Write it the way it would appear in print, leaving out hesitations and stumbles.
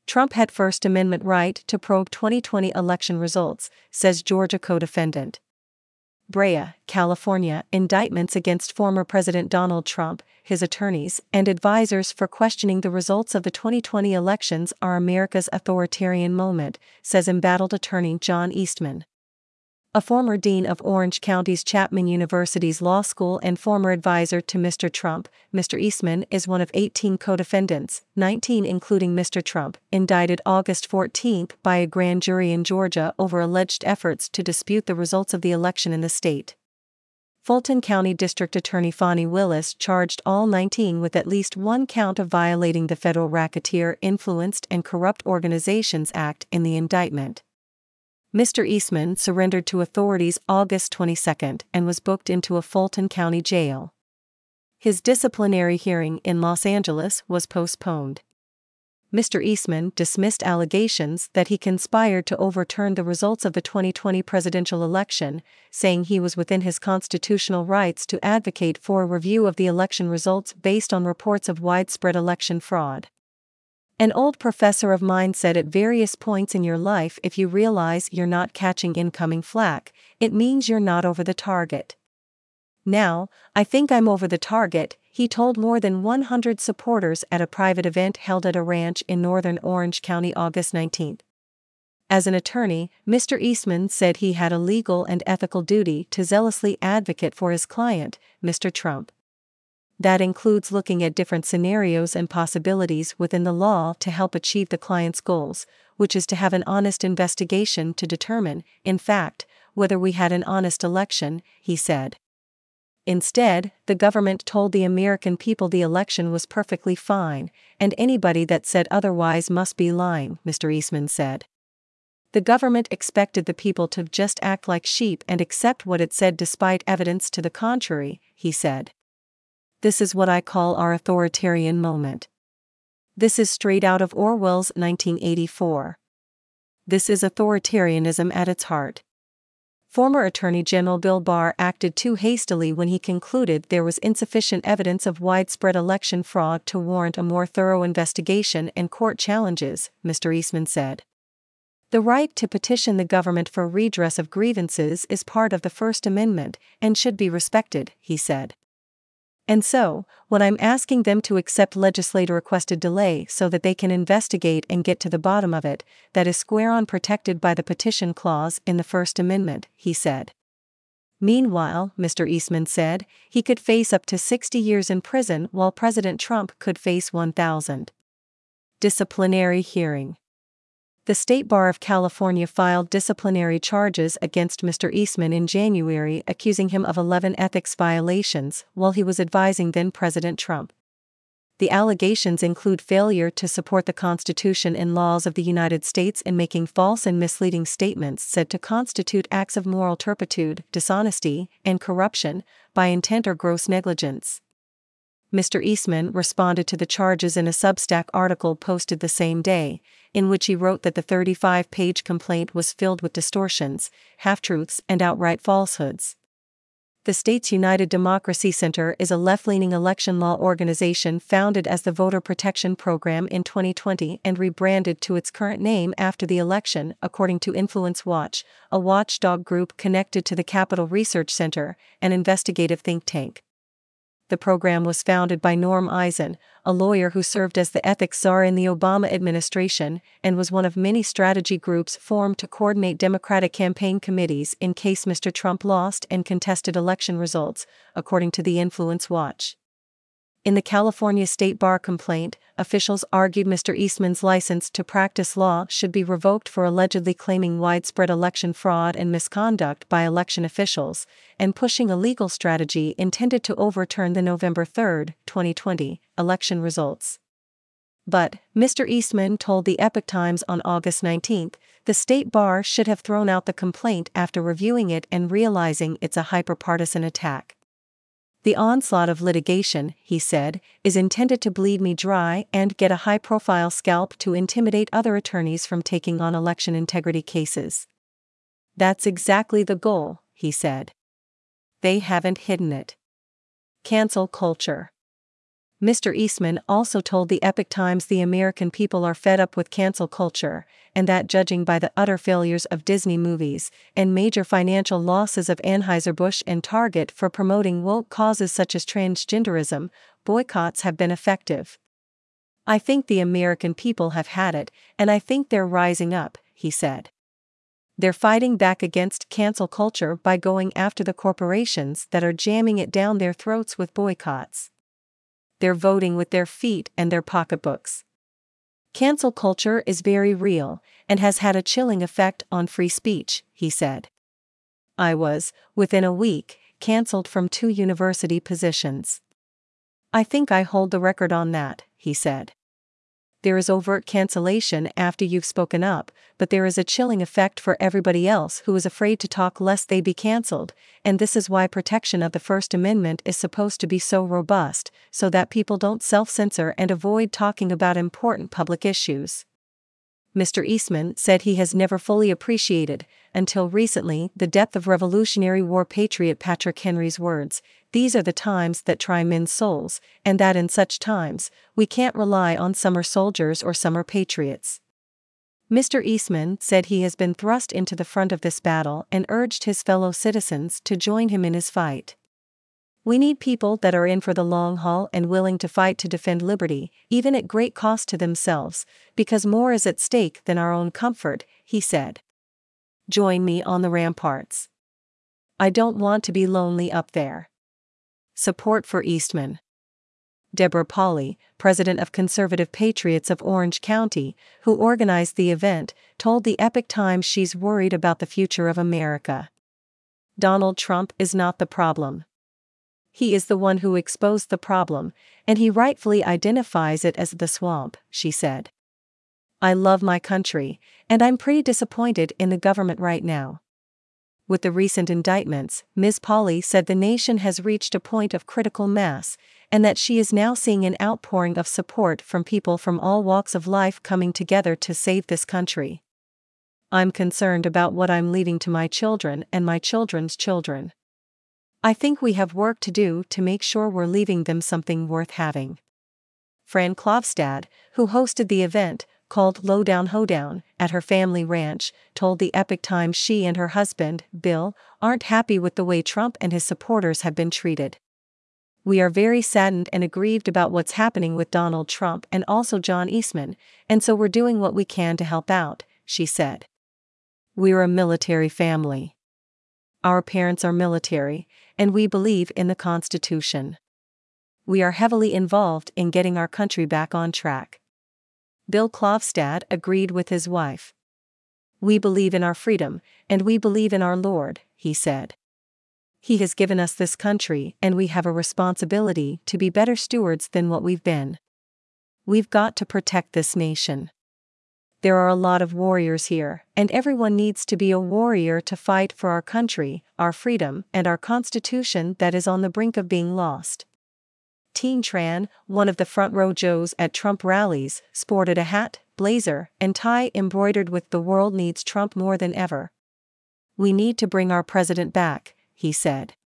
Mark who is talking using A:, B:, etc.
A: Trump had First Amendment right to probe 2020 election results, says Georgia co-defendant. Brea, California. Indictments against former President Donald Trump, his attorneys, and advisors for questioning the results of the 2020 elections are America's authoritarian moment, says embattled attorney John Eastman. A former dean of Orange County's Chapman University's law school and former advisor to Mr. Trump, Mr. Eastman is one of 18 co-defendants, 19 including Mr. Trump, indicted August 14 by a grand jury in Georgia over alleged efforts to dispute the results of the election in the state. Fulton County District Attorney Fani Willis charged all 19 with at least one count of violating the Federal Racketeer Influenced and Corrupt Organizations Act in the indictment. Mr. Eastman surrendered to authorities August 22 and was booked into a Fulton County jail. His disciplinary hearing in Los Angeles was postponed. Mr. Eastman dismissed allegations that he conspired to overturn the results of the 2020 presidential election, saying he was within his constitutional rights to advocate for a review of the election results based on reports of widespread election fraud. An old professor of mine said at various points in your life, if you realize you're not catching incoming flack, it means you're not over the target. Now, I think I'm over the target, he told more than 100 supporters at a private event held at a ranch in northern Orange County August 19. As an attorney, Mr. Eastman said he had a legal and ethical duty to zealously advocate for his client, Mr. Trump. That includes looking at different scenarios and possibilities within the law to help achieve the client's goals, which is to have an honest investigation to determine, in fact, whether we had an honest election, he said. Instead, the government told the American people the election was perfectly fine, and anybody that said otherwise must be lying, Mr. Eastman said. The government expected the people to just act like sheep and accept what it said despite evidence to the contrary, he said. This is what I call our authoritarian moment. This is straight out of Orwell's 1984. This is authoritarianism at its heart. Former Attorney General Bill Barr acted too hastily when he concluded there was insufficient evidence of widespread election fraud to warrant a more thorough investigation and court challenges, Mr. Eastman said. The right to petition the government for redress of grievances is part of the First Amendment and should be respected, he said. And so, when I'm asking them to accept legislator-requested delay so that they can investigate and get to the bottom of it, that is square on protected by the petition clause in the First Amendment, he said. Meanwhile, Mr. Eastman said, he could face up to 60 years in prison while President Trump could face 1,000. Disciplinary hearing. The State Bar of California filed disciplinary charges against Mr. Eastman in January, accusing him of 11 ethics violations while he was advising then-President Trump. The allegations include failure to support the Constitution and laws of the United States and making false and misleading statements said to constitute acts of moral turpitude, dishonesty, and corruption, by intent or gross negligence. Mr. Eastman responded to the charges in a Substack article posted the same day, in which he wrote that the 35-page complaint was filled with distortions, half-truths, and outright falsehoods. The state's United Democracy Center is a left-leaning election law organization founded as the Voter Protection Program in 2020 and rebranded to its current name after the election, according to Influence Watch, a watchdog group connected to the Capital Research Center, an investigative think tank. The program was founded by Norm Eisen, a lawyer who served as the ethics czar in the Obama administration, and was one of many strategy groups formed to coordinate Democratic campaign committees in case Mr. Trump lost and contested election results, according to the Influence Watch. In the California State Bar complaint, officials argued Mr. Eastman's license to practice law should be revoked for allegedly claiming widespread election fraud and misconduct by election officials, and pushing a legal strategy intended to overturn the November 3, 2020, election results. But, Mr. Eastman told the Epoch Times on August 19, the State Bar should have thrown out the complaint after reviewing it and realizing it's a hyper-partisan attack. The onslaught of litigation, he said, is intended to bleed me dry and get a high-profile scalp to intimidate other attorneys from taking on election integrity cases. That's exactly the goal, he said. They haven't hidden it. Cancel culture. Mr. Eastman also told the Epoch Times the American people are fed up with cancel culture, and that judging by the utter failures of Disney movies and major financial losses of Anheuser-Busch and Target for promoting woke causes such as transgenderism, boycotts have been effective. I think the American people have had it, and I think they're rising up, he said. They're fighting back against cancel culture by going after the corporations that are jamming it down their throats with boycotts. They're voting with their feet and their pocketbooks. Cancel culture is very real and has had a chilling effect on free speech, he said. I was, within a week, canceled from 2 university positions. I think I hold the record on that, he said. There is overt cancellation after you've spoken up, but there is a chilling effect for everybody else who is afraid to talk lest they be cancelled, and this is why protection of the First Amendment is supposed to be so robust, so that people don't self-censor and avoid talking about important public issues. Mr. Eastman said he has never fully appreciated, until recently, the depth of Revolutionary War patriot Patrick Henry's words, "These are the times that try men's souls, and that in such times, we can't rely on summer soldiers or summer patriots." Mr. Eastman said he has been thrust into the front of this battle and urged his fellow citizens to join him in his fight. We need people that are in for the long haul and willing to fight to defend liberty, even at great cost to themselves, because more is at stake than our own comfort, he said. Join me on the ramparts. I don't want to be lonely up there. Support for Eastman. Deborah Pauley, president of Conservative Patriots of Orange County, who organized the event, told the Epoch Times she's worried about the future of America. Donald Trump is not the problem. He is the one who exposed the problem, and he rightfully identifies it as the swamp, she said. I love my country, and I'm pretty disappointed in the government right now. With the recent indictments, Ms. Pauley said the nation has reached a point of critical mass, and that she is now seeing an outpouring of support from people from all walks of life coming together to save this country. I'm concerned about what I'm leaving to my children and my children's children. I think we have work to do to make sure we're leaving them something worth having. Fran Klövstad, who hosted the event, called Lowdown Hoedown, at her family ranch, told the Epoch Times she and her husband, Bill, aren't happy with the way Trump and his supporters have been treated. We are very saddened and aggrieved about what's happening with Donald Trump and also John Eastman, and so we're doing what we can to help out, she said. We're a military family. Our parents are military, and we believe in the Constitution. We are heavily involved in getting our country back on track. Bill Klövstad agreed with his wife. We believe in our freedom, and we believe in our Lord, he said. He has given us this country, and we have a responsibility to be better stewards than what we've been. We've got to protect this nation. There are a lot of warriors here, and everyone needs to be a warrior to fight for our country, our freedom, and our Constitution that is on the brink of being lost. Teen Tran, one of the front row Joes at Trump rallies, sported a hat, blazer, and tie embroidered with "The world needs Trump more than ever. We need to bring our president back," he said.